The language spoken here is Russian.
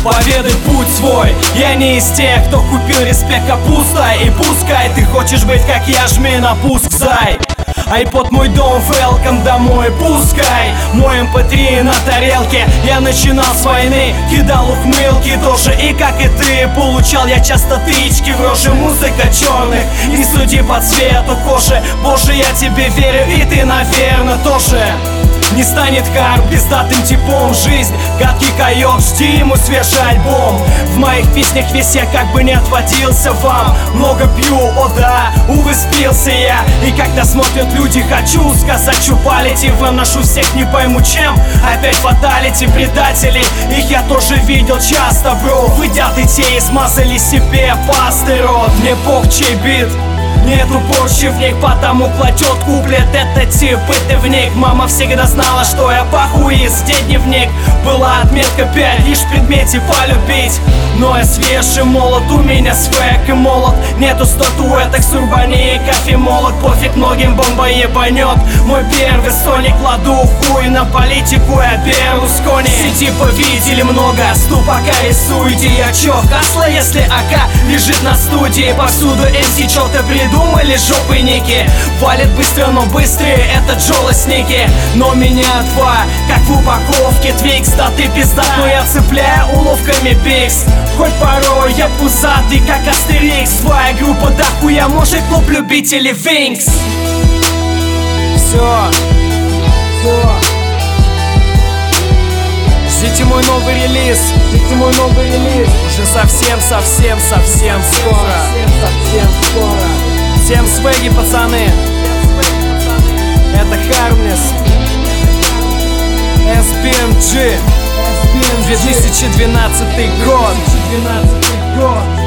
поведай путь свой. Я не из тех, кто купил респект капустой. И пускай ты хочешь быть как я, жми на пуск, зай. iPod мой дом, welcome домой, пускай. Мой MP3 на тарелке. Я начинал с войны, кидал ухмылки тоже. И как и ты, получал я часто тычки в рожи. Музыка черных, не суди по цвету кожи. Боже, я тебе верю, и ты, наверное, тоже. Не станет Харм пиздатым типом. Жизнь, гадкий койот, жди ему свежий альбом. В моих песнях весь я как бы не отводился вам. Много пью, о да, увы, спился я. И когда смотрят люди, хочу сказать, чупалите. Выношу всех, не пойму чем. Опять фаталити, предатели. Их я тоже видел часто, бро. Выйдят и те и смазали себе пасты рот. Мне пох, чей бит, нету порчи в них, потому кладет куплет. Это тип, и ты вник. Мама всегда знала, что я похуист. Где дневник, была отметка 5, лишь в предмете полюбить. Но я свежий молод, у меня свек и молот. Нету статуэток, сурбани и кофемолот. Пофиг, многим бомба ебанет. Мой первый соник, кладу хуй на политику, я Берлускони. Сети повидели много, ступака рисуйте. Я чё, хасла, если АК лежит на студии? Повсюду MC, чё ты придумали, жопы ники. Валит быстро, но быстрее, это джолосники. Но меня два, как в упаковке Твикс. Да ты пиздат, но я цепляю уловками Бикс. Хоть порой я пузатый, как Астерикс. Своя группа дохуя, может клуб любителей Винкс. Все. Ждите мой новый релиз. Уже совсем скоро. Всем свеги, пацаны. Это Harmless SBMG 2012 год.